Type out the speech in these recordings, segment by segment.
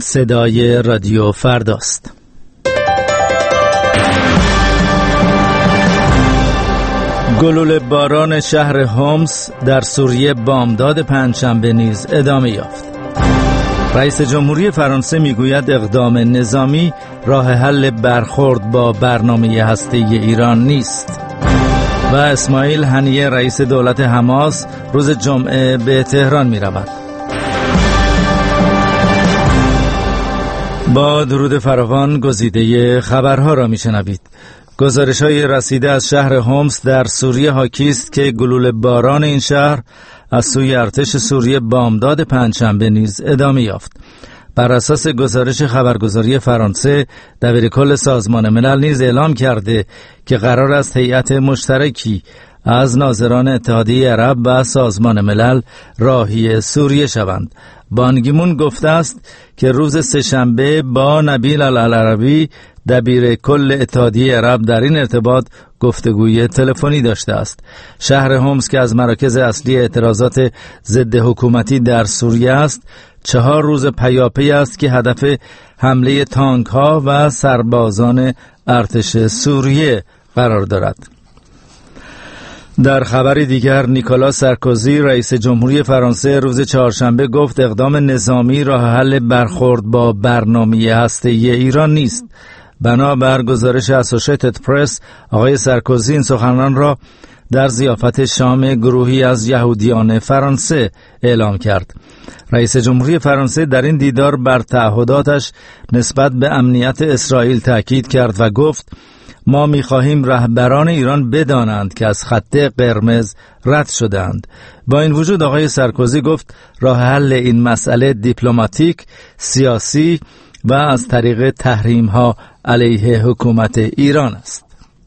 صدای رادیو فرداست. گلوله باران شهر هومس در سوریه بامداد پنجشنبه نیز ادامه یافت. رئیس جمهوری فرانسه میگوید اقدام نظامی راه حل برخورد با برنامه هسته‌ای ایران نیست. و اسماعیل هنیه رئیس دولت حماس روز جمعه به تهران می رود. با درود فراوان گزیده خبرها را می شنوید. گزارش‌های رسیده از شهر هومس در سوریه حاکی است که گلوله باران این شهر از سوی ارتش سوریه بامداد پنجشنبه نیز ادامه یافت. بر اساس گزارش خبرگزاری فرانسه، دبیرکل سازمان ملل نیز اعلام کرده که قرار است هیئت مشترکی از ناظران اتحادیه عرب و سازمان ملل راهی سوریه شوند. بان کی مون گفته است که روز سه‌شنبه با نبیل العربی دبیر کل اتحادیه عرب در این ارتباط گفتگوی تلفنی داشته است. شهر هومس که از مراکز اصلی اعتراضات ضد حکومتی در سوریه است، 4 روز پیاپی است که هدف حمله تانک ها و سربازان ارتش سوریه قرار دارد. در خبری دیگر، نیکولا سارکوزی رئیس جمهوری فرانسه روز چهارشنبه گفت اقدام نظامی راه حل برخورد با برنامه هسته‌ای ایران نیست. بنابر گزارش اسوسییتد پرس، آقای سارکوزی این سخنان را در ضیافت شام گروهی از یهودیان فرانسه اعلام کرد. رئیس جمهوری فرانسه در این دیدار بر تعهداتش نسبت به امنیت اسرائیل تاکید کرد و گفت ما می‌خواهیم رهبران ایران بدانند که از خط قرمز رد شدند. با این وجود آقای سارکوزی گفت راه حل این مسئله دیپلماتیک، سیاسی و از طریق تحریم‌ها علیه حکومت ایران است.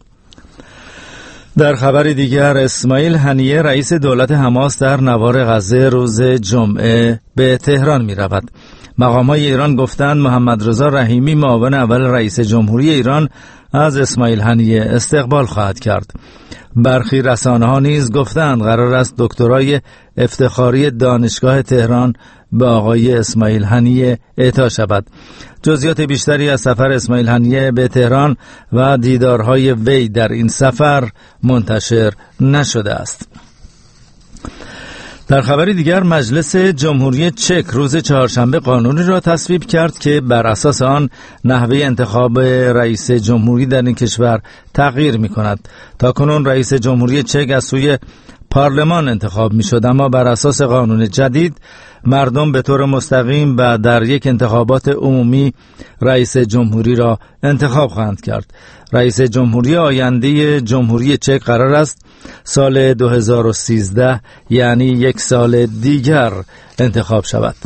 در خبر دیگر، اسماعیل هنیه رئیس دولت حماس در نوار غزه روز جمعه به تهران می رود. مقام‌های ایران گفتند محمد رضا رحیمی معاون اول رئیس جمهوری ایران از اسماعیل هنیه استقبال خواهد کرد. برخی رسانه‌ها نیز گفتند قرار است دکترای افتخاری دانشگاه تهران به آقای اسماعیل هنیه اعطا شود. جزئیات بیشتری از سفر اسماعیل هنیه به تهران و دیدارهای وی در این سفر منتشر نشده است. در خبری دیگر، مجلس جمهوری چک روز چهارشنبه قانونی را تصویب کرد که بر اساس آن نحوه انتخاب رئیس جمهوری در این کشور تغییر می کند. تاکنون رئیس جمهوری چک از سوی پارلمان انتخاب می شد، اما بر اساس قانون جدید مردم به طور مستقیم و در یک انتخابات عمومی رئیس جمهوری را انتخاب خواهند کرد. رئیس جمهوری آینده جمهوری چک قرار است سال 2013 یعنی 1 سال دیگر انتخاب شود.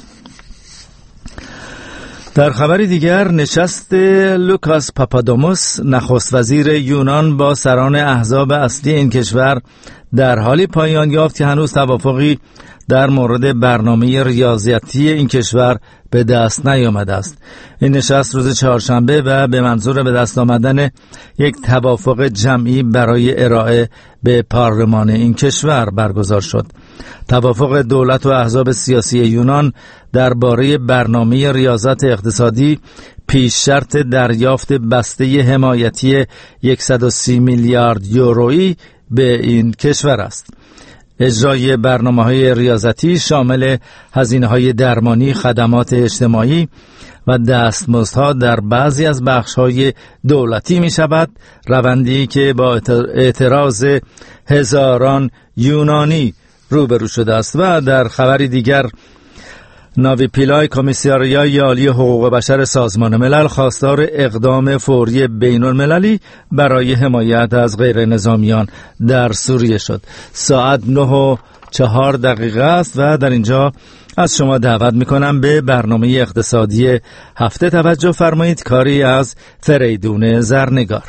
در خبری دیگر، نشست لوکاس پاپادوموس نخست وزیر یونان با سران احزاب اصلی این کشور در حالی پایان یافت که هنوز توافقی در مورد برنامه ریاضیاتی این کشور به دست نیامده است. این نشست روز چهارشنبه و به منظور به دست آمدن یک توافق جمعی برای ارائه به پارلمان این کشور برگزار شد. توافق دولت و احزاب سیاسی یونان درباره برنامه ریاضت اقتصادی پیش شرط دریافت بسته حمایتی 130 میلیارد یورویی به این کشور است. اجرای برنامه‌های ریاضتی شامل هزینه‌های درمانی، خدمات اجتماعی و دستمزدها در بعضی از بخش‌های دولتی می‌شود، روندی که با اعتراض هزاران یونانی روبرو شده است. و در خبری دیگر، ناوی پیلای کمیساریای عالی حقوق بشر سازمان ملل خواستار اقدام فوری بین المللی برای حمایت از غیر نظامیان در سوریه شد. ساعت 9:04 است و در اینجا از شما دعوت میکنم به برنامه اقتصادی هفته توجه فرمایید، کاری از فریدون زرنگار.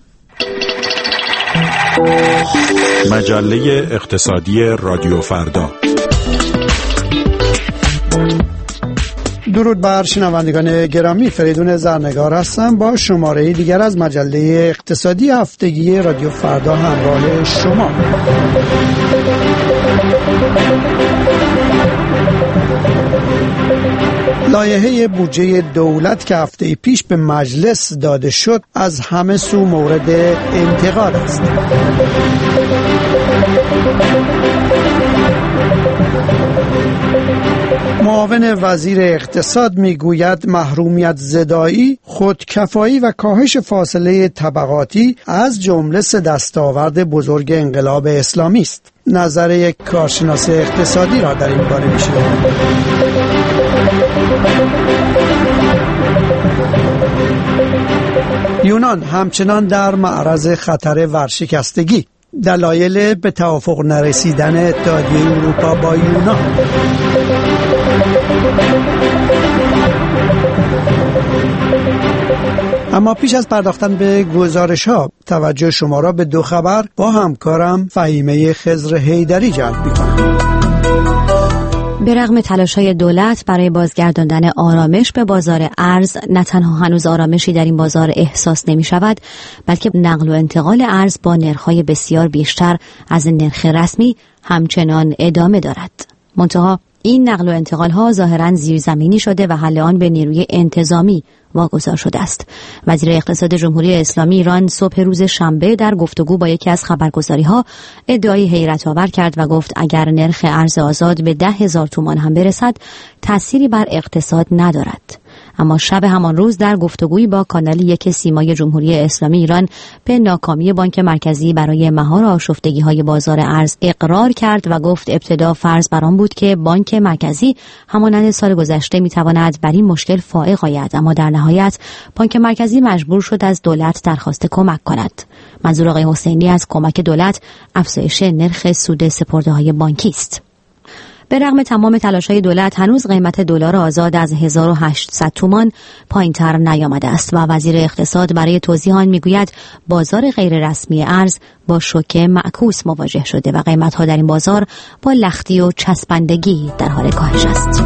مجله اقتصادی رادیو فردا. درود بر شنوندگان گرامی، فریدون زرنگار هستم با شماره دیگر از مجله اقتصادی هفتگی رادیو فردا همراه شما. لایحه بودجه دولت که هفته پیش به مجلس داده شد از همه سو مورد انتقاد است. معاون وزیر اقتصاد میگوید محرومیت زدایی، خودکفایی و کاهش فاصله طبقاتی از جمله سه دستاورد بزرگ انقلاب اسلامی است. نظر یک کارشناس اقتصادی را در این باره میشنویم. یونان همچنان در معرض خطر ورشکستگی. دلایل به توافق نرسیدن اتحادیه اروپا با یونان. اما پیش از پرداختن به گزارش‌ها توجه شما را به دو خبر با همکارم فهیمه خضر حیدری جلب می‌کنم. به رغم تلاش‌های دولت برای بازگرداندن آرامش به بازار ارز، نه تنها هنوز آرامشی در این بازار احساس نمی‌شود، بلکه نقل و انتقال ارز با نرخ‌های بسیار بیشتر از نرخ رسمی همچنان ادامه دارد. منتها این نقل و انتقال ها ظاهراً زیرزمینی شده و حل آن به نیروی انتظامی واگذار شده است. وزیر اقتصاد جمهوری اسلامی ایران صبح روز شنبه در گفتگو با یکی از خبرگزاری‌ها ادعای حیرت آور کرد و گفت اگر نرخ ارز آزاد به 10,000 تومان هم برسد تأثیری بر اقتصاد ندارد. اما شب همان روز در گفتگویی با کانال یک سیمای جمهوری اسلامی ایران به ناکامی بانک مرکزی برای مهار آشفتگی‌های بازار ارز اقرار کرد و گفت ابتدا فرض بر آن بود که بانک مرکزی همانند سال گذشته می‌تواند بر این مشکل فائق آید، اما در نهایت بانک مرکزی مجبور شد از دولت درخواست کمک کند. منظور آقای حسینی از کمک دولت افزایش نرخ سود سپرده‌های بانکی است. به رغم تمام تلاش‌های دولت هنوز قیمت دلار آزاد از 1800 تومان پایین‌تر نیامده است و وزیر اقتصاد برای توضیح آن میگوید بازار غیر رسمی ارز با شوک معکوس مواجه شده و قیمت‌ها در این بازار با لختی و چسبندگی در حال کاهش است.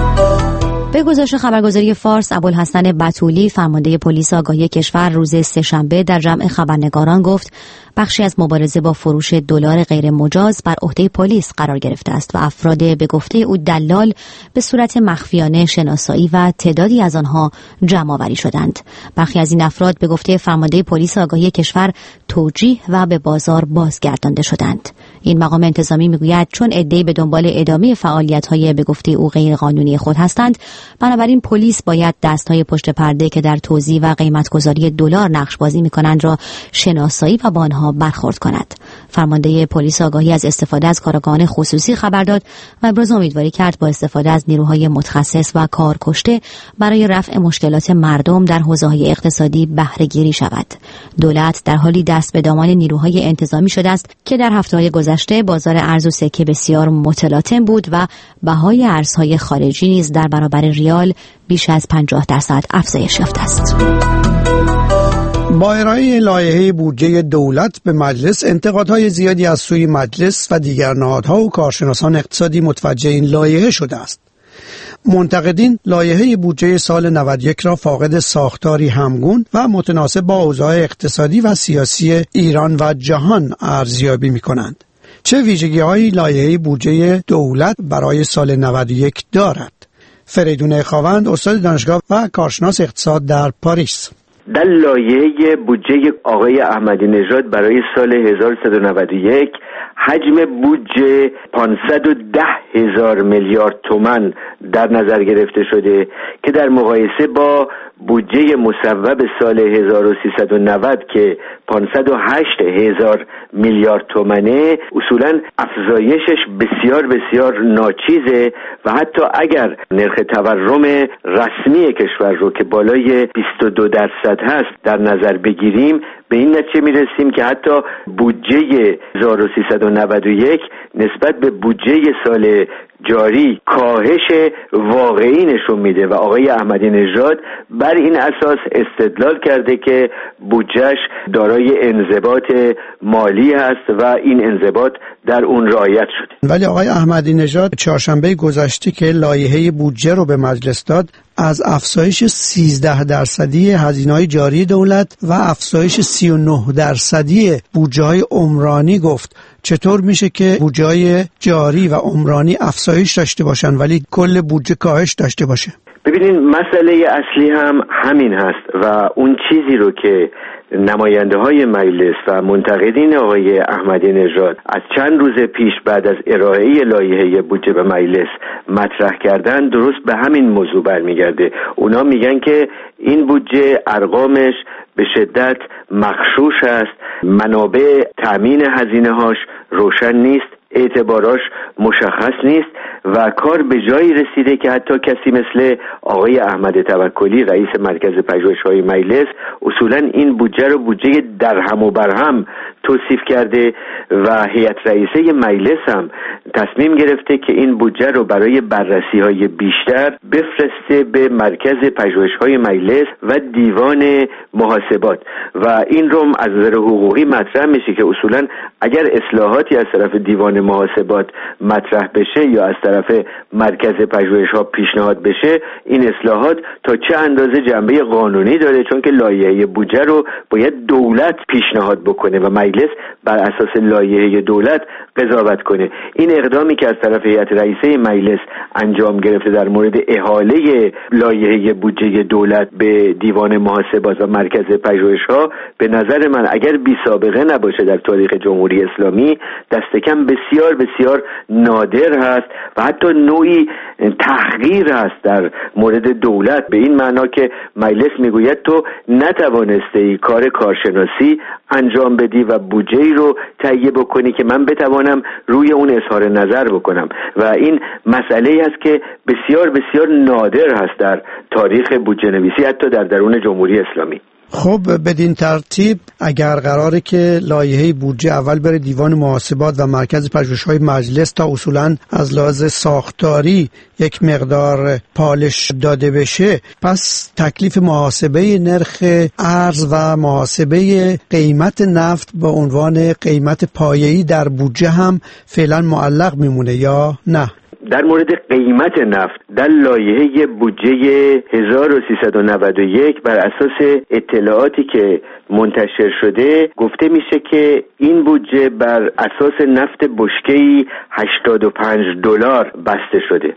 به گزارش خبرگزاری فارس، ابوالحسن بتولی فرمانده پلیس آگاهی کشور روز سه‌شنبه در جمع خبرنگاران گفت بخشی از مبارزه با فروش دلار غیر مجاز بر عهده پلیس قرار گرفته است و افراد به گفته او دلال به صورت مخفیانه شناسایی و تعدادی از آنها جمع آوری شدند. برخی از این افراد به گفته فرمانده پلیس آگاهی کشور توجیه و به بازار بازگردانده شدند. این مقام انتظامی میگوید چون عده‌ای به دنبال ادامه فعالیت‌های به گفته او غیر قانونی خود هستند، بنابراین پلیس باید دست‌های پشت پرده که در توزیع و قیمت‌گذاری دلار نقش بازی می‌کنند را شناسایی و با آنها برخورد کند. فرمانده پلیس آگاهی از استفاده از کارآگاهان خصوصی خبر داد و ابراز امیدواری کرد با استفاده از نیروهای متخصص و کارکشته برای رفع مشکلات مردم در حوزه‌های اقتصادی بهره گیری شود. دولت در حالی دست به دامان نیروهای انتظامی شده است که در هفته‌های گذشته بازار ارز و سکه بسیار متلاطم بود و بهای ارزهای خارجی نیز در برابر ریال بیش از 50% افزایش یافته است. با ارائه لایحه بودجه دولت به مجلس، انتقادهای زیادی از سوی مجلس و دیگر نهادها و کارشناسان اقتصادی متوجه این لایحه شده است. منتقدین لایحه بودجه سال 91 را فاقد ساختاری همگون و متناسب با اوضاع اقتصادی و سیاسی ایران و جهان ارزیابی می‌کنند. چه ویژگی‌هایی لایحه بودجه دولت برای سال 91 دارد؟ فریدون خاوند، استاد دانشگاه و کارشناس اقتصاد در پاریس. در لایحه بودجه آقای احمدی نژاد برای سال 1391 حجم بودجه 510,000 میلیارد تومان در نظر گرفته شده که در مقایسه با بودجه مصوب سال 1390 که 508,000 میلیارد تومانه اصولا افزایشش بسیار بسیار ناچیزه و حتی اگر نرخ تورم رسمی کشور رو که بالای 22% هست در نظر بگیریم، به این نتیجه میرسیم که حتی بودجه 1391 نسبت به بودجه سال جاری کاهش واقعی نشون میده و آقای احمدی نژاد بر این اساس استدلال کرده که بودجهش دارای انضباط مالی هست و این انضباط در اون رعایت شده. ولی آقای احمدی نژاد چهارشنبه گذشته که لایحه بودجه رو به مجلس داد، از افزایش 13% هزینه‌های جاری دولت و افزایش 39% بودجه‌های عمرانی گفت. چطور میشه که بودجه‌های جاری و عمرانی افزایش داشته باشن ولی کل بودجه کاهش داشته باشه؟ ببینید مسئله اصلی هم همین هست و اون چیزی رو که نماینده های مجلس و منتقدین آقای احمدی نژاد از چند روز پیش بعد از ارائه لایحه بودجه به مجلس مطرح کردن درست به همین موضوع برمیگرده. اونا میگن که این بودجه ارقامش به شدت مغشوش است، منابع تامین هزینه هاش روشن نیست، اعتباراش مشخص نیست و کار به جایی رسیده که حتی کسی مثل آقای احمد توکلی رئیس مرکز پژوهش‌های مجلس اصولاً این بودجه رو بودجه درهم و برهم توصیف کرده و هیئت رئیسه مجلس هم تصمیم گرفته که این بودجه رو برای بررسی‌های بیشتر بفرسته به مرکز پژوهش‌های مجلس و دیوان محاسبات و این رو از نظر حقوقی مطرح میشه که اصولاً اگر اصلاحاتی از طرف دیوان محاسبات مطرح بشه یا از طرف مرکز پژوهش‌ها پیشنهاد بشه، این اصلاحات تا چه اندازه جنبه قانونی داره، چون که لایحه بودجه رو باید دولت پیشنهاد بکنه و مجلس بر اساس لایحه دولت قضاوت کنه. این اقدامی که از طرف هیئت رئیسه مجلس انجام گرفته در مورد احاله لایحه بودجه دولت به دیوان محاسبات و مرکز پژوهش‌ها به نظر من اگر بی سابقه نباشه در تاریخ جمهوری اسلامی دست کم بسیار بسیار نادر هست و حتی نوعی تحقیر هست در مورد دولت، به این معنا که مجلس میگوید تو نتوانسته ای کار کارشناسی انجام بدی و بودجه‌ای رو تهیه بکنی که من بتوانم روی اون اظهار نظر بکنم و این مسئله‌ای است که بسیار بسیار نادر هست در تاریخ بودجه نویسی حتی در درون جمهوری اسلامی. خب بدین ترتیب اگر قراره که لایحه بودجه اول بره دیوان محاسبات و مرکز پژوهش‌های مجلس تا اصولاً از لحاظ ساختاری یک مقدار پالش داده بشه، پس تکلیف محاسبه نرخ ارز و محاسبه قیمت نفت به عنوان قیمت پایه‌ای در بودجه هم فعلا معلق میمونه یا نه؟ در مورد قیمت نفت در لایحه بودجه 1391 بر اساس اطلاعاتی که منتشر شده گفته میشه که این بودجه بر اساس نفت بشکه‌ای $85 بسته شده.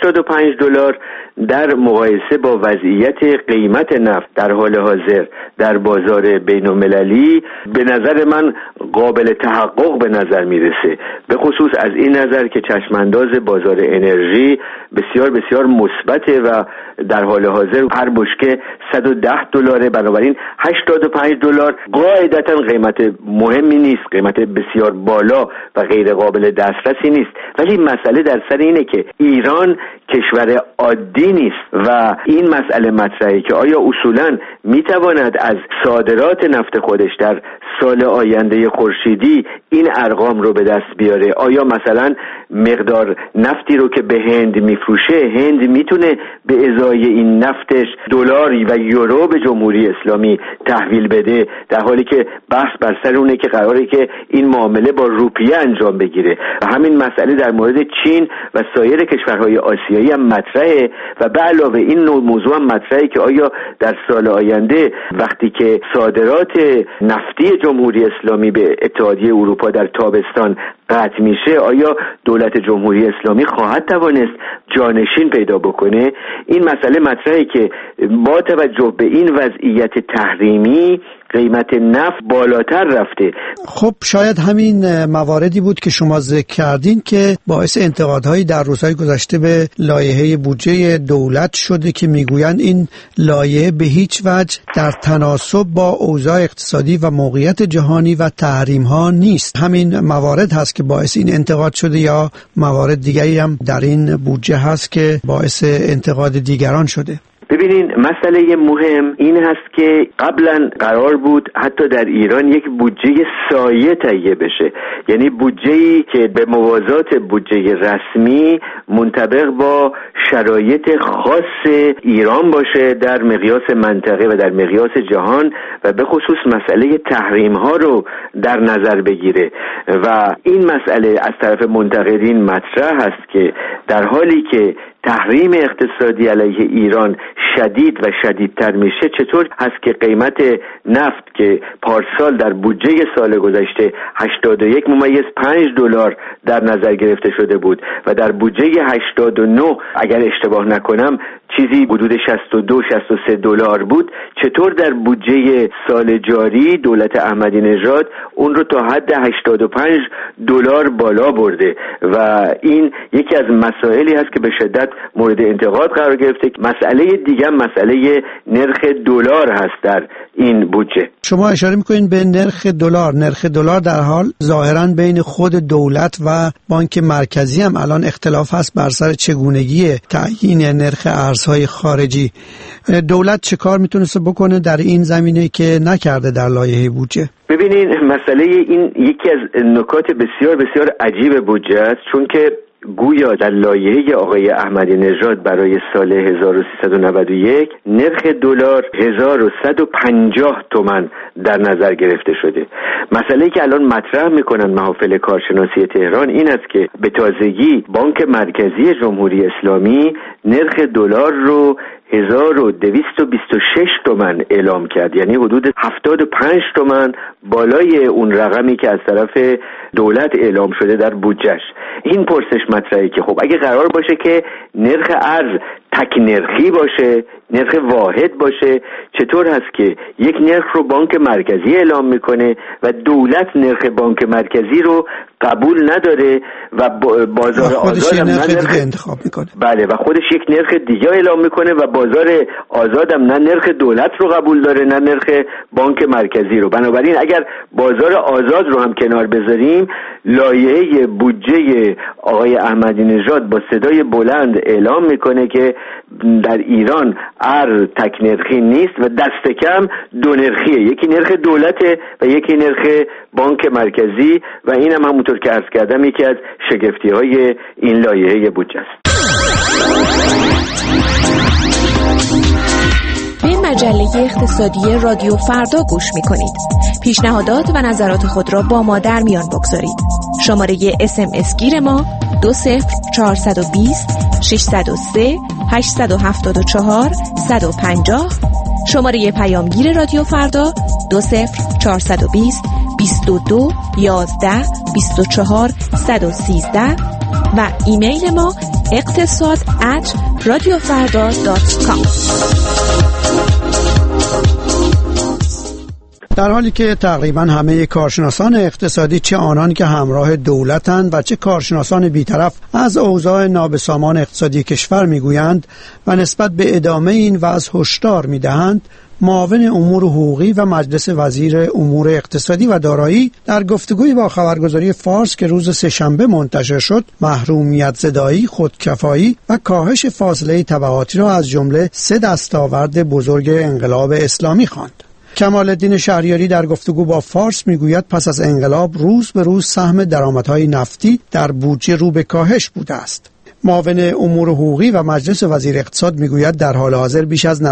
$85 در مقایسه با وضعیت قیمت نفت در حال حاضر در بازار بین المللی به نظر من قابل تحقق به نظر میرسه، به خصوص از این نظر که چشمانداز بازار انرژی بسیار بسیار مثبته و در حال حاضر هر بشکه $110، بنابراین $85 قاعدتا قیمت مهمی نیست، قیمت بسیار بالا و غیر قابل دسترسی نیست، ولی مسئله در سر اینه که ایران کشور عادی نیست و این مسئله مطرحه که آیا اصولاً میتواند از صادرات نفت خودش در سال آینده خورشیدی این ارقام رو به دست بیاره؟ آیا مثلا مقدار نفتی رو که به هند میفروشه، هند میتونه به ازای این نفتش دلار و یورو به جمهوری اسلامی تحویل بده، در حالی که بحث بر سر اونه که قراره که این معامله با روپیه انجام بگیره؟ و همین مسئله در مورد چین و سایر کشورهای آسیایی هم مطرحه و به علاوه این نوع موضوع هم مطرحه که آیا در سال آینده وقتی که صادرات نفتی جمهوری اسلامی به اتحادیه اروپا در تابستان قطع میشه، آیا دولت جمهوری اسلامی خواهد توانست جانشین پیدا بکنه؟ این مسئله مطرحه که با توجه به این وضعیت تحریمی قیمت نفت بالاتر رفته. خب شاید همین مواردی بود که شما ذکر کردین که باعث انتقادهایی در روزهای گذشته به لایحه بودجه دولت شده که میگویند این لایحه به هیچ وجه در تناسب با اوضاع اقتصادی و موقعیت جهانی و تحریم‌ها نیست. همین موارد هست که باعث این انتقاد شده یا موارد دیگری هم در این بودجه هست که باعث انتقاد دیگران شده؟ ببینین مسئله مهم این هست که قبلا قرار بود حتی در ایران یک بودجه سایه تهیه بشه، یعنی بودجه‌ای که به موازات بودجه رسمی منطبق با شرایط خاص ایران باشه در مقیاس منطقه و در مقیاس جهان و به خصوص مسئله تحریم ها رو در نظر بگیره و این مسئله از طرف منتقدین مطرح هست که در حالی که تحریم اقتصادی علیه ایران شدید و شدیدتر میشه، چطور هست که قیمت نفت که پارسال در بودجه سال گذشته 81.5 دلار در نظر گرفته شده بود و در بودجه 89 اگر اشتباه نکنم چیزی حدود 62-63 دلار بود، چطور در بودجه سال جاری دولت احمدی نژاد اون رو تا حد 85 دلار بالا برده و این یکی از مسائلی هست که به شدت مورد انتقاد قرار گرفته. مسئله دیگه مسئله نرخ دلار هست در این بودجه. شما اشاره میکنین به نرخ دلار. نرخ دلار در حال ظاهراً بین خود دولت و بانک مرکزی هم الان اختلاف هست بر سر چگونگی تعیین نرخ ارزهای خارجی. دولت چه کار میتونسته بکنه در این زمینه که نکرده در لایحه بودجه؟ ببینین مسئله این یکی از نکات بسیار بسیار عجیب بودجه است، چون که گویا در لایحه آقای احمدی نژاد برای سال 1391 نرخ دلار 1150 تومان در نظر گرفته شده. مسئله‌ای که الان مطرح میکنن محافل کارشناسی تهران این است که به تازگی بانک مرکزی جمهوری اسلامی نرخ دلار رو 1226 تومان اعلام کرد، یعنی حدود 75 تومان بالای اون رقمی که از طرف دولت اعلام شده در بودجهش. این پرسش مطرحه که خب اگه قرار باشه که نرخ ارز تک نرخی باشه، نرخ واحد باشه، چطور هست که یک نرخ رو بانک مرکزی اعلام میکنه و دولت نرخ بانک مرکزی رو قبول نداره و بازار آزاد هم نه نرخ انتخاب میکنه؟ بله، و خودش یک نرخ دیگه اعلام میکنه و بازار آزاد هم نه نرخ دولت رو قبول داره نه نرخ بانک مرکزی رو. بنابراین اگر بازار آزاد رو هم کنار بذاریم، لایحه بودجه آقای احمدی نژاد با صدای بلند اعلام میکنه که در ایران ارز تک نرخی نیست و دست کم دو نرخیه، یکی نرخ دولته و یکی نرخ بانک مرکزی و این هم همونطور که عرض کردم یکی از شگفتی‌های این لایحه بودجه است. به مجله اقتصادی رادیو فردا گوش می‌کنید. پیشنهادات و نظرات خود را با ما در میان بگذارید. شماره SMS گیر ما 20420 603 874 150. شماره پیامگیر رادیو فردا 20420 22 11 24 113 و ایمیل ما اقتصاد@radiofarda.com. در حالی که تقریبا همه کارشناسان اقتصادی، چه آنان که همراه دولتند و چه کارشناسان بیطرف، از اوضاع نابسامان اقتصادی کشور میگویند و نسبت به ادامه این وضع هشدار میدهند، معاون امور حقوقی و مجلس وزیر امور اقتصادی و دارایی در گفتگوی با خبرگزاری فارس که روز سه‌شنبه منتشر شد، محرومیت زدایی، خودکفایی و کاهش فاصله طبقاتی را از جمله 3 دستاورد بزرگ انقلاب اسلامی خواند. کمال الدین شهریاری در گفتگو با فارس میگوید پس از انقلاب روز به روز سهم درآمدهای نفتی در بودجه رو به کاهش بوده است. معاون امور حقوقی و مجلس وزیر اقتصاد میگوید در حال حاضر بیش از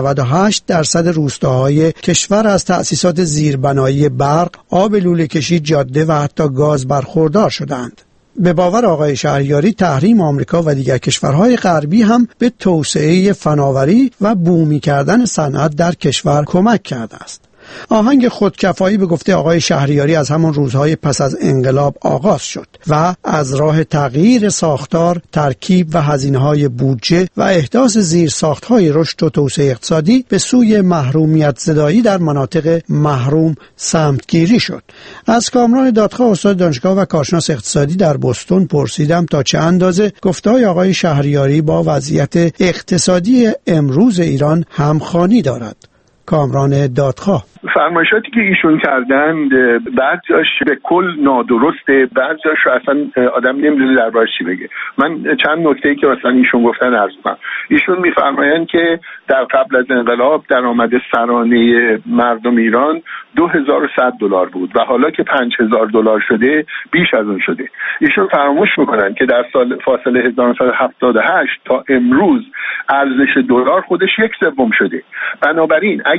98% روستاهای کشور از تأسیسات زیربنایی برق، آب لوله کشی، جاده و حتی گاز برخوردار شدند. به باور آقای شهریاری، تحریم آمریکا و دیگر کشورهای غربی هم به توسعه فناوری و بومی کردن صنعت در کشور کمک کرده است. آهنگ خودکفایی به گفته آقای شهریاری از همان روزهای پس از انقلاب آغاز شد و از راه تغییر ساختار، ترکیب و هزینه‌های بودجه و احداث زیرساخت‌های رشد و توسعه اقتصادی به سوی محرومیت زدایی در مناطق محروم سمتگیری شد. از کامران دادخواه، استاد دانشگاه و کارشناس اقتصادی در بوستون، پرسیدم تا چه اندازه گفته‌های آقای شهریاری با وضعیت اقتصادی امروز ایران همخوانی دارد. کامران دادخواه: فرمایشاتی که ایشون کردند بعضیاش به کل نادرسته، بعضیاش اصلا آدم نمیدونه دربارش چی بگه. من چند نکته‌ای که اصلا ایشون گفتن عرض کنم. ایشون میفرمایند که در قبل از انقلاب درآمد سرانه مردم ایران 2100 دلار بود و حالا که 5000 دلار شده بیش از اون شده. ایشون فراموش میکنن که در سال فاصله 1978 تا امروز ارزش دلار خودش 1/3 شده. بنابراین اگر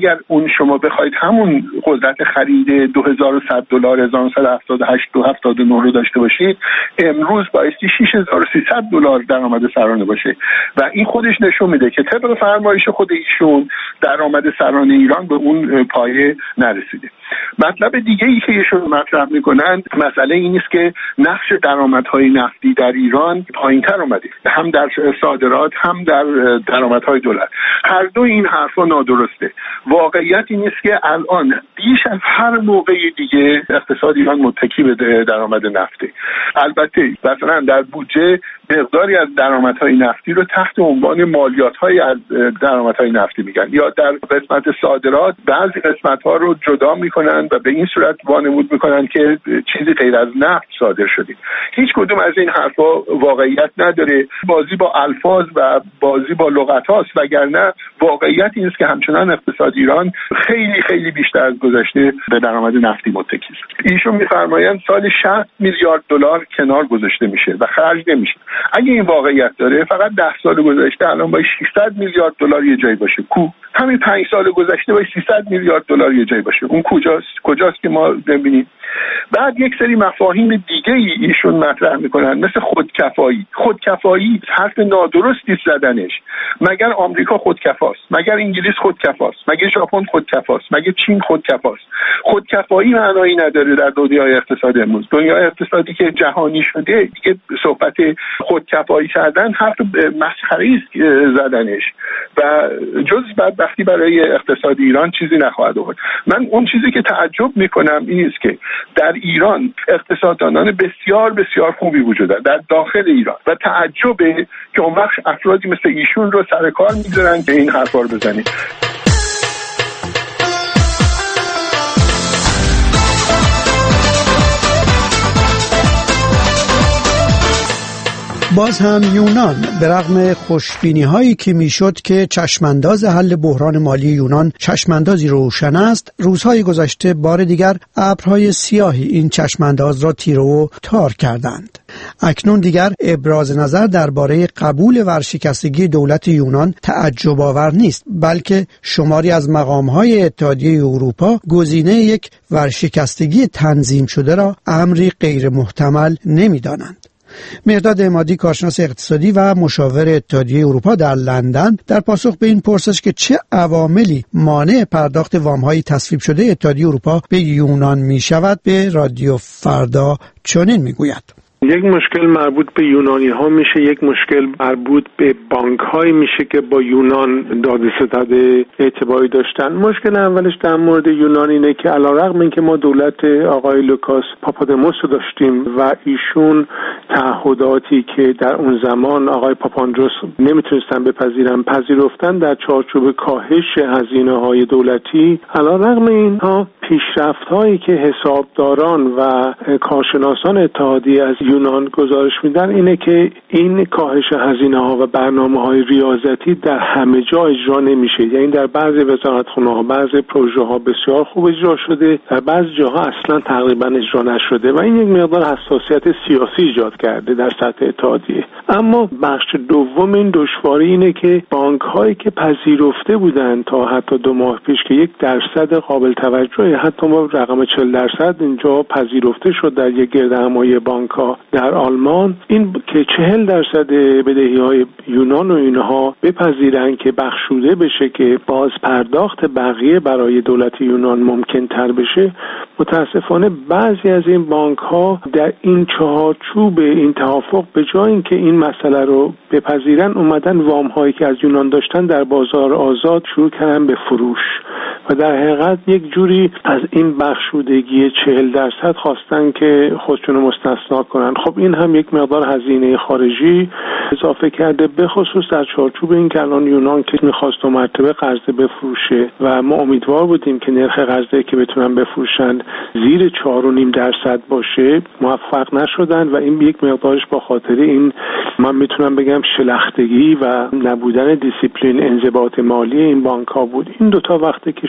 اگر اون شما بخواید همون قدرت خرید $2100 1978 و 79 رو داشته باشید، امروز بایستی $6300 درآمد سرانه باشه و این خودش نشون میده که طبق فرمایش خود ایشون درآمد سرانه ایران به اون پایه نرسیده. مطلب دیگه ای که ایشون مطرح میکنن مسئله این است که نقش درآمدهای نفتی در ایران پایین‌تر اومده، هم در صادرات هم در درآمدهای دولت. هر دو این حرفا نادرسته. واقعیت این است که الان بیش از هر موقع دیگه اقتصاد ایران متکی به درآمد نفته. البته مثلا در بودجه مقداری از درآمدهای نفتی رو تحت عنوان مالیات‌های از درآمدهای نفتی میگن، یا در قسمت صادرات بعضی قسمت‌ها رو جدا میکنن و به این صورت وانمود میکنن که چیزی غیر از نفت صادر شده. هیچ کدوم از این حرفا واقعیت نداره، بازی با الفاظ و بازی با لغت هاست، وگرنه واقعیت این است که همچنان اقتصاد ایران خیلی خیلی بیشتر از گذشته به درآمد نفتی متکی است. ایشون میفرمایند سال $60 میلیارد کنار گذاشته میشه و خرج نمیشه. اگه این واقعیت داره فقط 10 سال گذشته الان با $600 میلیارد یه جای باشه. کو همین 5 سال گذشته با $300 میلیارد یه جای باشه. اون کجاست که ما ببینیم؟ بعد یک سری مفاهیم دیگه ایشون مطرح میکنن مثل خودکفایی حرف نادرستی زدنش. مگر آمریکا خودکفاست؟ مگر انگلیس خودکفاست؟ مگر ژاپن خودکفاست؟ مگر چین خودکفاست؟ خودکفایی معنایی نداره در دنیای اقتصاد امروز. دنیای اقتصادی که جهانی شده دیگه صحبت خودکفایی کردن حرف مسخره‌ای است زدنش و جز بدبختی برای اقتصاد ایران چیزی نخواهد آورد. من اون چیزی که تعجب میکنم این است که در ایران اقتصاددانان بسیار بسیار خوبی وجود دارند در داخل ایران و تعجبه که اون وقت افرادی مثل ایشون رو سر کار میذارن که این حرفا رو بزنید. باز هم یونان به رغم خوشبینی هایی که میشد که چشمانداز حل بحران مالی یونان چشماندازی روشن است، روزهای گذشته بار دیگر ابرهای سیاهی این چشمانداز را تیره و تار کردند. اکنون دیگر ابراز نظر درباره قبول ورشکستگی دولت یونان تعجب آور نیست، بلکه شماری از مقام‌های اتحادیه اروپا گزینه یک ورشکستگی تنظیم شده را امری غیر محتمل نمی‌دانند. مرداد عمادی، کارشناس اقتصادی و مشاور اتحادیه اروپا در لندن، در پاسخ به این پرسش که چه عواملی مانع پرداخت وام‌های تصویب شده اتحادیه اروپا به یونان می‌شود به رادیو فردا چنین می‌گوید: یک مشکل مربوط به یونانی ها میشه، یک مشکل مربوط به بانک های میشه که با یونان دادستد اعتباری داشتن. مشکل اولش در مورد یونان اینه که علیرغم اینکه ما دولت آقای لوکاس پاپادموس رو داشتیم و ایشون تعهداتی که در اون زمان آقای پاپاندروس نمیتونستن بپذیرن پذیرفتن در چارچوب کاهش هزینه های دولتی، علیرغم اینها پیشرفت هایی که حسابداران و کارشناسان اتحادیه از یونان گزارش میدن اینه که این کاهش هزینه ها و برنامه های ریاضتی در همه جا اجرا نمیشه. یعنی در بعضی وزارتخانه ها بعضی پروژه ها بسیار خوب اجرا شده، در بعضی جاها اصلا تقریبا اجرا نشده و این یک مقدار حساسیت سیاسی ایجاد کرده در سطح اتحادیه. اما بخش دوم این دشواری اینه که بانک هایی که پذیرفته بودن تا حتی 2 ماه پیش که 1% قابل توجه، حتی ما رقم 40% اینجا پذیرفته شد در یک گردهمایی بانک ها در آلمان، این که 40% بدهی های یونان و اینها بپذیرن که بخشوده بشه که باز پرداخت بقیه برای دولت یونان ممکن تر بشه. متاسفانه بعضی از این بانک ها در این چارچوب این توافق به جای اینکه این مسئله رو بپذیرن اومدن وام هایی که از یونان داشتن در بازار آزاد شروع کردن به فروش و در حقیقت یک جوری از این بخشودگی 40% خواستن که خودشون مستثنا کنن. خب این هم یک مقدار هزینه خارجی اضافه کرده، به خصوص در چارچوب این که الان یونان که میخواست 2 مرتبه قرضه بفروشه و ما امیدوار بودیم که نرخ قرضه که بتونن بفروشن زیر 4.5% باشه، موفق نشدن و این یک مقدارش با خاطر این من میتونم بگم شلختگی و نبودن دیسیپلین انضباط مالی این بانک ها بود. این 2 تا وقتی که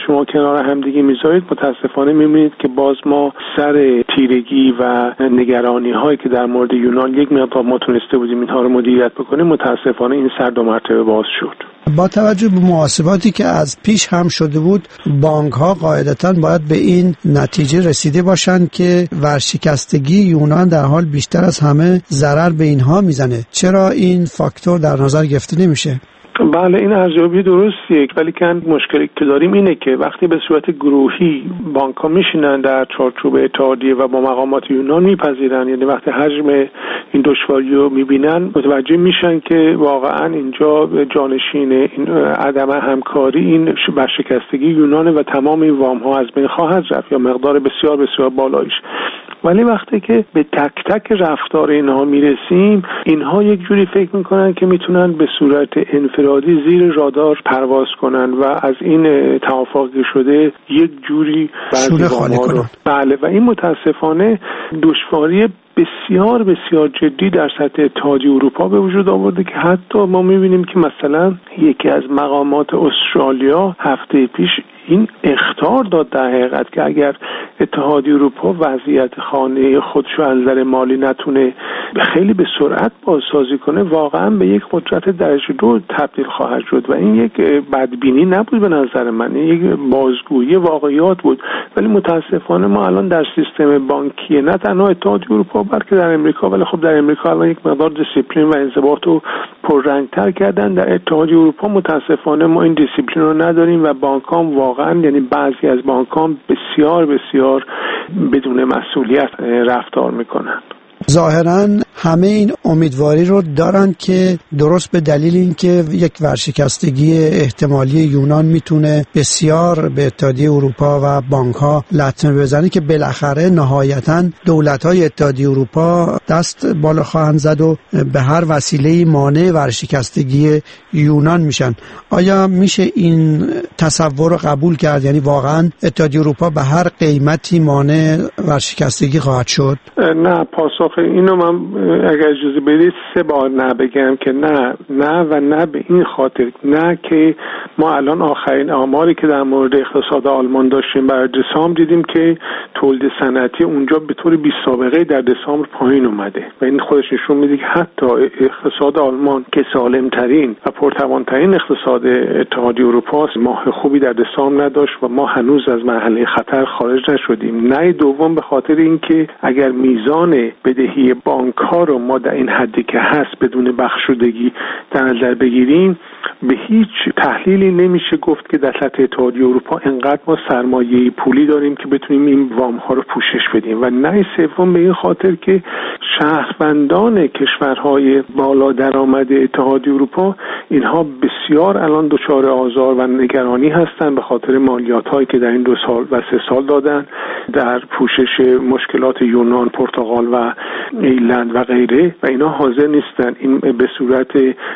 شما کنار هم دیگه میذارید متاسفانه میبینید که باز ما سر تیرگی و نگرانی هایی که در مورد یونان یک مقدار ما تونسته بودیم اینها رو مدیریت بکنیم، متاسفانه این سر 2 مرتبه باز شد. با توجه به محاسباتی که از پیش هم شده بود، بانک ها قاعدتاً باید به این نتیجه رسیده باشند که ورشکستگی یونان در حال بیشتر از همه ضرر به اینها میزنه. چرا این فاکتور در نظر گرفته نمیشه؟ بله، این ارزیابی درستیه، ولی که مشکلی که داریم اینه که وقتی به صورت گروهی بانک‌ها میشینن در چارچوب اتحادیه و با مقامات یونان میپذیرن، یعنی وقتی حجم این دشواری رو میبینن متوجه میشن که واقعا اینجا جانشین این عدم همکاری این ورشکستگی یونانه و تمام این وام‌ها از بین خواهد رفت یا مقدار بسیار بسیار بالایش. ولی وقتی که به تک تک رفتار اینها میرسیم، اینها یک جوری فکر میکنن که میتونن به صورت انفرادی زیر رادار پرواز کنن و از این توافقی شده یک جوری سود خالی کنن. بله، و این متاسفانه دشواری بسیار بسیار جدی در سطح اتحادیه اروپا به وجود آورده که حتی ما میبینیم که مثلا یکی از مقامات استرالیا هفته پیش این اخطار داد در حقیقت که اگر اتحادیه اروپا وضعیت خانه خودشو از نظر مالی نتونه خیلی به سرعت بازسازی کنه، واقعا به یک قدرت درجه 2 تبدیل خواهد شد و این یک بدبینی نبود به نظر من، این یک بازگویی واقعیات بود. ولی متاسفانه ما الان در سیستم بانکی نه تنها اتحادیه اروپا بلکه در امریکا، ولی خب در امریکا الان یک مقدار دیسیپلین و انضباط رو پررنگ‌تر کردن، در اتحادیه اروپا متاسفانه ما این دیسیپلین رو نداریم و بانک‌ها واقعا، یعنی بعضی از بانک‌ها بسیار بسیار بدون مسئولیت رفتار میکنن. ظاهراً همه این امیدواری رو دارن که درست به دلیل اینکه یک ورشکستگی احتمالی یونان میتونه بسیار به اتحادیه اروپا و بانک‌ها لطمه بزنه که بالاخره نهایتاً دولت‌های اتحادیه اروپا دست بالا خواهند زد و به هر وسیله‌ای مانع ورشکستگی یونان میشن. آیا میشه این تصور رو قبول کرد؟ یعنی واقعاً اتحادیه اروپا به هر قیمتی مانع ورشکستگی خواهد شد؟ نه، پاسخ اینو من اگر اجازه بدید 3 بار نه بگم که نه و نه به این خاطر نه که ما الان آخرین آماری که در مورد اقتصاد آلمان داشتیم برای دسامبر دیدیم که تولید صنعتی اونجا به طور بی سابقه در دسامبر پایین اومده و این خودش نشون میده که حتی اقتصاد آلمان که سالمترین و پرتوانترین اقتصاد اتحادیه اروپا است، ماه خوبی در دسامبر نداشت و ما هنوز از مرحله خطر خارج نشدیم. نه دوم به خاطر اینکه اگر میزان بدهی بانک‌ها رو ما در این حدی که هست بدون بخشودگی در نظر بگیریم، به هیچ تحلیلی نمیشه گفت که در سطح اتحادیه اروپا انقدر ما سرمایه پولی داریم که بتونیم این وام‌ها رو پوشش بدیم. و نه سوم به این خاطر که شهروندان کشورهای بالا درآمد اتحادیه اروپا اینها بسیار الان دچار آزار و نگرانی هستند به خاطر مالیات‌هایی که در این 2 سال و 3 سال دادن در پوشش مشکلات یونان، پرتغال و ایرلند و غیره و اینا حاضر نیستن این به صورت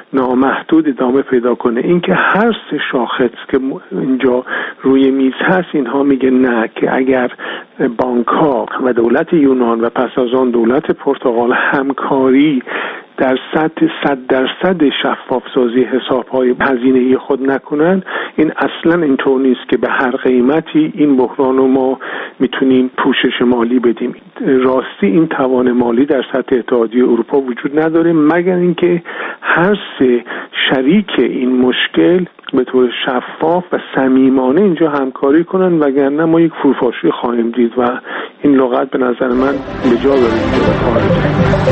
نامحدود ادامه پیدا کنه. اینکه هر 3 شاخص که اینجا روی میز هست اینها میگه نه، که اگر بانک‌ها و دولت یونان و پس از آن دولت پرتغال همکاری در سطح 100% شفاف سازی حساب‌های هزینه‌ای خود نکنن، این اصلا اینطور نیست که به هر قیمتی این بحران رو ما میتونیم پوشش مالی بدیم. راستی این توان مالی در سطح اتحادیه اروپا وجود نداره مگر اینکه هر 3 شریک این مشکل به طور شفاف و صمیمانه اینجا همکاری کنن، وگرنه ما یک فروپاشی خواهیم دید و این لغت به نظر من به جا داره اینجا خارج.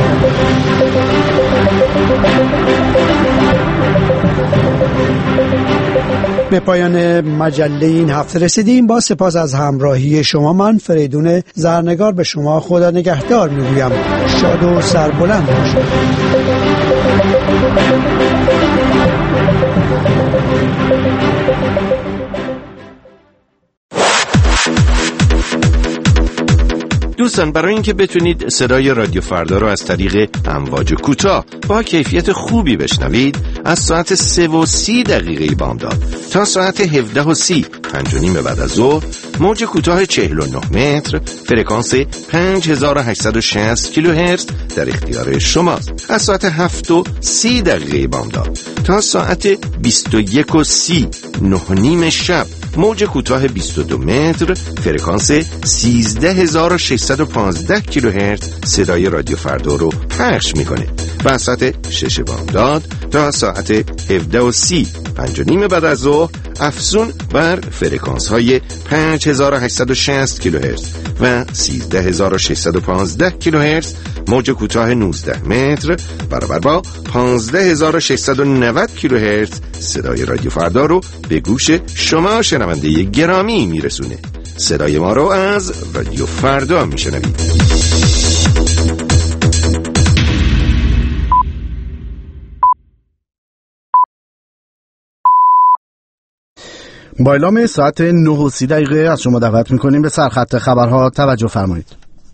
به پایان مجله این هفته رسیدیم. با سپاس از همراهی شما، من فریدون زرنگار به شما خدا نگهدار میگویم. شاد و سربلند باشید. دوستان، برای اینکه بتونید صدای رادیو فردا رو از طریق امواج کوتاه با کیفیت خوبی بشنوید، از ساعت 3:30 بامداد تا ساعت 17:30 5:30 بعد از ظهر موج کوتاه 49 متر فرکانس 5860 کیلوهرتز در اختیار شماست. از ساعت 7:30 بامداد تا ساعت 21:30 9:30 شب موج کوتاه 22 متر فرکانس 13615 کیلوهرتز صدای رادیو فردا رو پخش میکنه و از ساعت 6 بامداد تا ساعت 17:30 5:30 بعد از ظهر افزون بر فرکانس های 5860 کیلوهرتز و 13615 کیلوهرتز موج کوتاه 19 متر برابر با 15690 کیلوهرتز صدای رادیو فردا رو به گوش شما شنونده گرامی میرسونه. صدای ما رو از رادیو فردا میشنوید. با اعلام ساعت 9:30 از شما دعوت میکنیم به سرخط خبرها توجه فرمایید.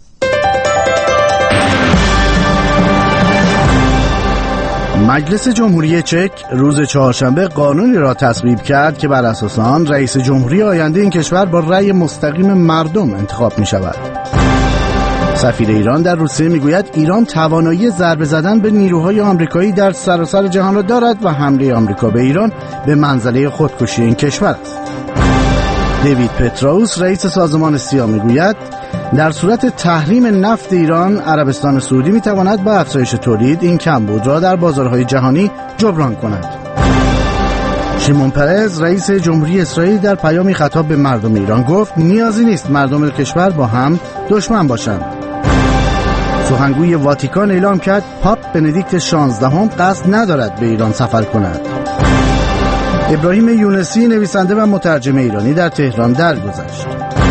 مجلس جمهوری چک روز چهارشنبه قانونی را تصویب کرد که بر اساس آن رئیس جمهوری آینده این کشور با رأی مستقیم مردم انتخاب می شود. سفیر ایران در روسیه میگوید ایران توانایی ضربه زدن به نیروهای آمریکایی در سراسر جهان را دارد و حمله آمریکا به ایران به منزله خودکشی این کشور است. دیوید پتراوس رئیس سازمان سیا میگوید در صورت تحریم نفت ایران عربستان سعودی میتواند با افزایش تولید این کمبود را در بازارهای جهانی جبران کند. شیمون پرز رئیس جمهوری اسرائیل در پیامی خطاب به مردم ایران گفت نیازی نیست مردم کشور با هم دشمن باشند. سخنگوی واتیکان اعلام کرد پاپ بندیکت 16 قصد ندارد به ایران سفر کند. ابراهیم یونسی نویسنده و مترجم ایرانی در تهران درگذشت.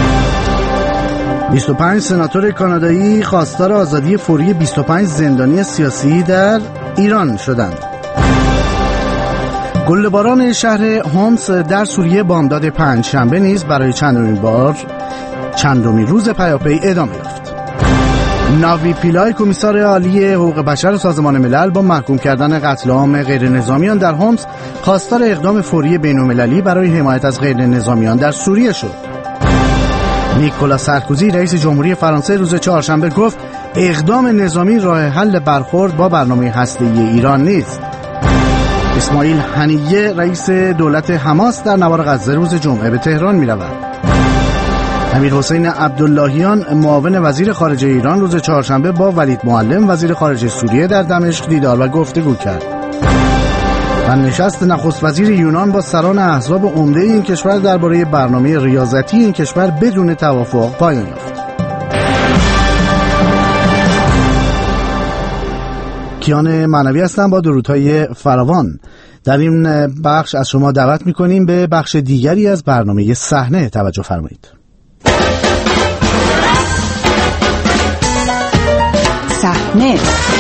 25 سناتور کانادایی خواستار آزادی فوری 25 زندانی سیاسی در ایران شدند. گله‌باران شهر هومس در سوریه بامداد پنجشنبه نیز برای چندمین روز پیاپی ادامه یافت. ناوی پیلای کمیسار عالی حقوق بشر سازمان ملل با محکوم کردن قتل عام غیرنظامیان در هومس خواستار اقدام فوری بین‌المللی برای حمایت از غیرنظامیان در سوریه شد. نیکولا سارکوزی رئیس جمهوری فرانسه روز چهارشنبه گفت اقدام نظامی راه حل برخورد با برنامه هسته‌ای ایران نیست. اسماعیل هنیه رئیس دولت حماس در نوار غزه روز جمعه به تهران می‌رود. امیر حسین عبداللهیان معاون وزیر خارجه ایران روز چهارشنبه با ولید معلم وزیر خارجه سوریه در دمشق دیدار و گفتگو کرد. و نشست نخست وزیر یونان با سران احزاب عمده این کشور درباره برنامه ریاضتی این کشور بدون توافق پایان یافت. کیان معنوی هستم با درودهای فراوان. در این بخش از شما دعوت می‌کنیم به بخش دیگری از برنامه صحنه توجه فرمایید. صحنه،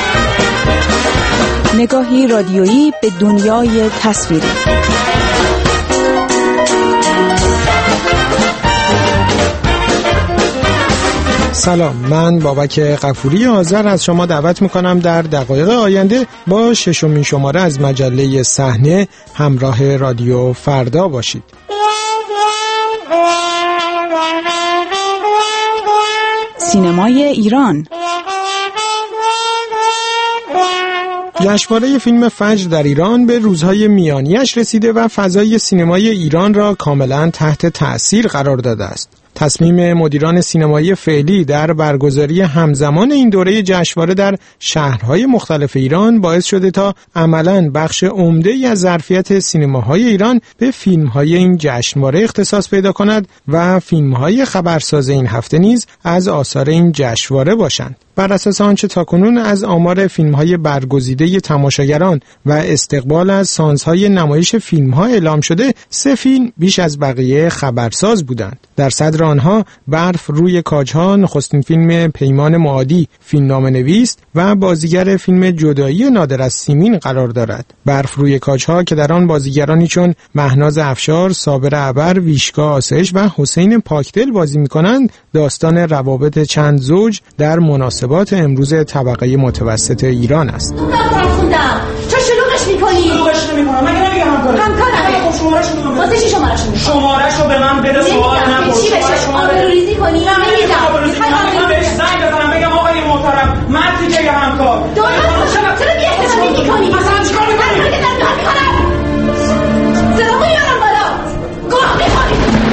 نگاهی رادیویی به دنیای تصویری. سلام، من بابک غفوری آذر از شما دعوت میکنم در دقایق آینده با ششمین شماره از مجله صحنه همراه رادیو فردا باشید. سینمای ایران. جشنواره فیلم فجر در ایران به روزهای میانیش رسیده و فضای سینمای ایران را کاملا تحت تأثیر قرار داده است. تصمیم مدیران سینمایی فعلی در برگزاری همزمان این دوره جشنواره در شهرهای مختلف ایران باعث شده تا عملاً بخش عمده‌ای از ظرفیت سینماهای ایران به فیلم‌های این جشنواره اختصاص پیدا کند و فیلم‌های خبرساز این هفته نیز از آثار این جشنواره باشند. بر اساس آنچه تاکنون از آمار فیلم‌های برگزیده تماشاگران و استقبال از سانس‌های نمایش فیلم‌ها اعلام شده، 3 فیلم بیش از بقیه خبرساز بودند. در صدر آنها برف روی کاج‌ها نخستین فیلم پیمان معادی فیلمنامه‌نویس و بازیگر فیلم جدایی نادر از سیمین قرار دارد. برف روی کاج‌ها که در آن بازیگرانی چون مهناز افشار، صابر ابر، ویشکا آسش و حسین پاکدل بازی می‌کنند، داستان روابط چند زوج در مناسبات امروز طبقه متوسط ایران است. چه شلوغش می‌کنی؟ شلوغش نمی‌کنم. مگه نمیگم همکارم. شماره‌شو می‌دم. واسه چی شماره‌شو به من بده، سوال نپرس. چی بشه؟ آبروریزی کنی؟ من بهش زنگ بزنم بگم آقای محترم، من تیکه همکار. چرا بی‌احترامی می‌کنی؟ مثلا چیکار می‌کنی؟ صدامو میارم بالا. گوه می‌خوری.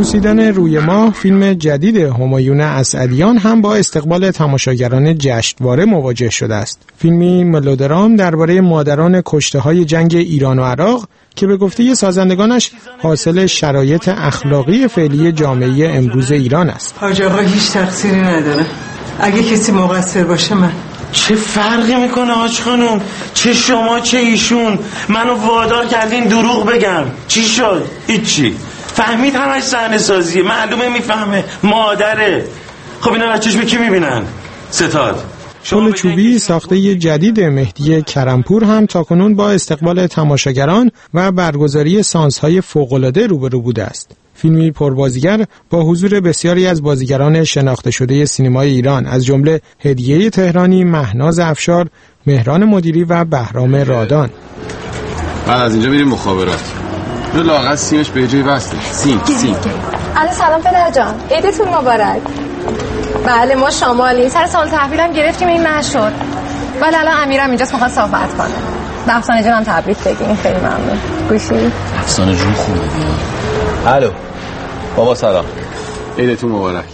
بوسیدن روی ماه، فیلم جدید همایون اسعدیان هم با استقبال تماشاگران جشنواره مواجه شده است. فیلمی ملودرام درباره مادران کشته‌های جنگ ایران و عراق که به گفته سازندگانش حاصل شرایط اخلاقی فعلی جامعه امروز ایران است. حاج آقا هیچ تقصیری نداره. اگه کسی مقصر باشه من. چه فرقی میکنه حاج خانم؟ چه شما چه ایشون؟ منو وادار کردین دروغ بگم. چی شد؟ هیچی. فهمید همش صحنه سازیه، معلومه میفهمه، مادره. خب اینا بچه‌ش به کی میبینن؟ ستاد. پل چوبی ساخته جدید مهدی کرمپور هم تاکنون با استقبال تماشاگران و برگزاری سانس‌های فوق‌العاده روبرو بوده است. فیلمی پربازیگر با حضور بسیاری از بازیگران شناخته شده سینمای ایران از جمله هدیه تهرانی، مهناز افشار، مهران مدیری و بهرام رادان. بعد از اینجا میریم مخابرات. دو لاغت سیمش به جای وصله. سیم. الان سلام پدر جان. عیدتون مبارک. بله ما شمالی. سر سال تحویلم گرفتیم این نشد. ولی الان امیرم اینجاست میخواد صحبت کنه. به افسانه جان تبریک بگین. خیلی ممنون. گوشی؟ افسانه جون خوبه. الو. بابا سلام. عیدتون مبارک.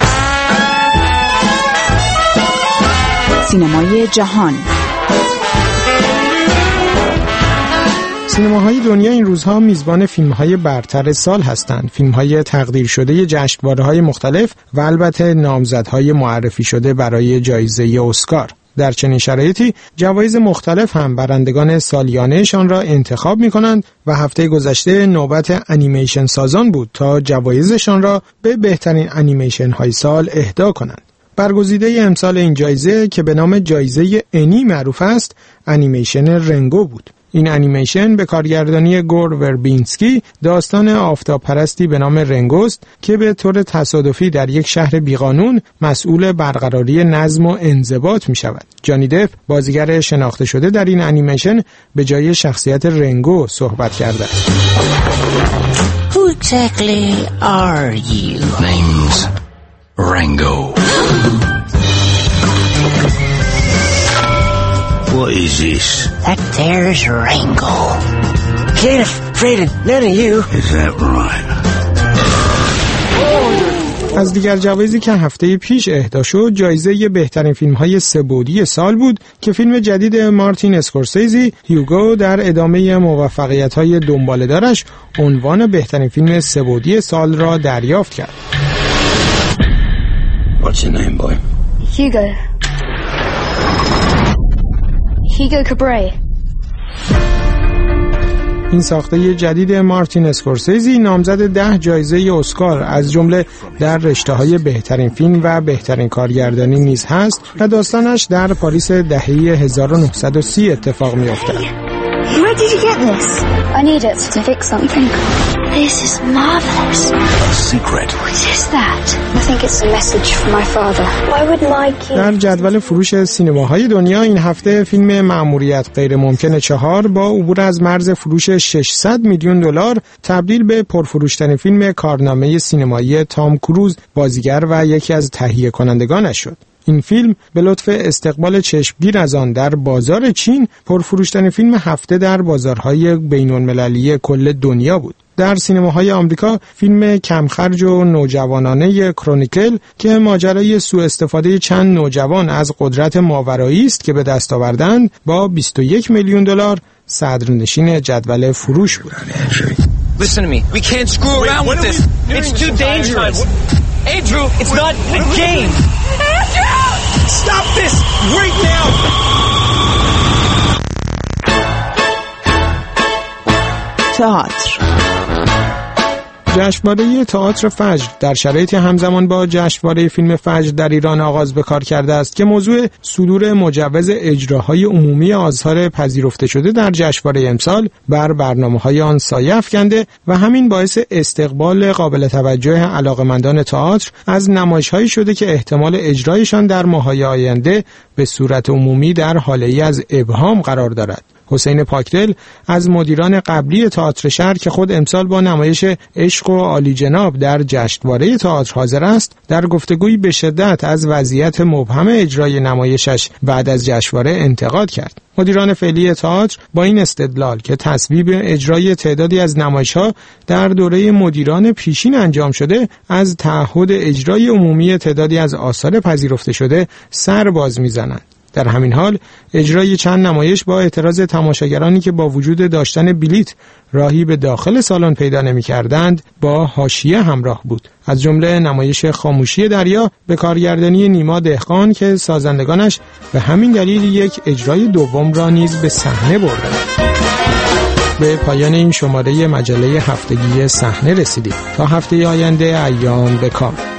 سینمای جهان. سینماهای دنیا این روزها میزبان فیلم‌های برتر سال هستند. فیلم‌های تقدیر شده جشنواره‌های مختلف و البته نامزدهای معرفی شده برای جایزه اسکار. در چنین شرایطی جوایز مختلف هم برندگان سالیانه‌شان را انتخاب می‌کنند و هفته گذشته نوبت انیمیشن سازان بود تا جوایزشان را به بهترین انیمیشن‌های سال اهدا کنند. برگزیده امسال این جایزه که به نام جایزه انی معروف است، انیمیشن رنگو بود. این انیمیشن به کارگردانی گور وربینسکی داستان آفتابپرستی به نام رنگوست که به طور تصادفی در یک شهر بیقانون مسئول برقراری نظم و انضباط می شود. جانی دپ بازیگر شناخته شده در این انیمیشن به جای شخصیت رنگو صحبت کرده است. Who exactly are you? Name's Rango. What is this? That there's Rango. Can't afraid of none of you. Is that right? از دیگر جوایزی که هفته پیش اهدا شد، جایزه بهترین فیلم‌های سه‌بعدی سال بود که فیلم جدید مارتین اسکورسیزی هیوگو در ادامه موفقیت‌های دنباله‌دارش عنوان بهترین فیلم سه‌بعدی سال را دریافت کرد. What's your name, boy? Hugo Cabret. این ساخته جدید مارتین اسکورسیزی نامزد 10 جایزه اسکار از جمله در رشته‌های بهترین فیلم و بهترین کارگردانی نیز هست و داستانش در پاریس دهه 1930 اتفاق می‌افتد. Where did you get this? I need it to fix something. This is marvelous. Secret. What is that? I think it's a message from my father. Why would Mikey... در جدول فروش سینماهای دنیا این هفته فیلم مأموریت غیرممکن 4 با عبور از مرز فروش 600 میلیون دلار تبدیل به پرفروشترین فیلم کارنامه سینمایی تام کروز بازیگر و یکی از تهیه کنندگانش شد. این فیلم به لطف استقبال چشمگیر از آن در بازار چین پرفروشترین فیلم هفته در بازارهای بین‌المللی کل دنیا بود. در سینماهای آمریکا فیلم کمخرج و نوجوانانه کرونیکل که ماجرای سوء استفاده چند نوجوان از قدرت ماورایی است که به دست آوردند با 21 میلیون دلار صدرنشین جدول فروش بود. Listen to me. We can't screw around with this. It's too dangerous. Andrew, it's not a game. Andrew! Stop this right now. تئاتر. جشنواره تئاتر فجر در شرایط همزمان با جشنواره فیلم فجر در ایران آغاز به کار کرده است که موضوع صدور مجوز اجراهای عمومی آثار پذیرفته شده در جشنواره امسال بر برنامه‌های آن سایه افکنده و همین باعث استقبال قابل توجه علاقه‌مندان تئاتر از نمایش‌هایی شده که احتمال اجرایشان در ماه‌های آینده به صورت عمومی در حاله‌ای از ابهام قرار دارد. حسین پاکدل از مدیران قبلی تئاتر شهر که خود امسال با نمایش عشق و عالی جناب در جشنواره تئاتر حاضر است، در گفتگویی به شدت از وضعیت مبهم اجرای نمایشش بعد از جشنواره انتقاد کرد. مدیران فعلی تئاتر با این استدلال که تصویب اجرای تعدادی از نمایش‌ها در دوره مدیران پیشین انجام شده، از تعهد اجرای عمومی تعدادی از آثار پذیرفته شده سر باز می‌زنند. در همین حال اجرای چند نمایش با اعتراض تماشاگرانی که با وجود داشتن بلیت راهی به داخل سالن پیدا نمی‌کردند با حاشیه همراه بود. از جمله نمایش خاموشی دریا به کارگردانی نیما دهقان که سازندگانش به همین دلیل یک اجرای دوم را نیز به صحنه بردند. به پایان این شماره مجله هفتگی صحنه رسیدیم. تا هفته آینده ایام بکام.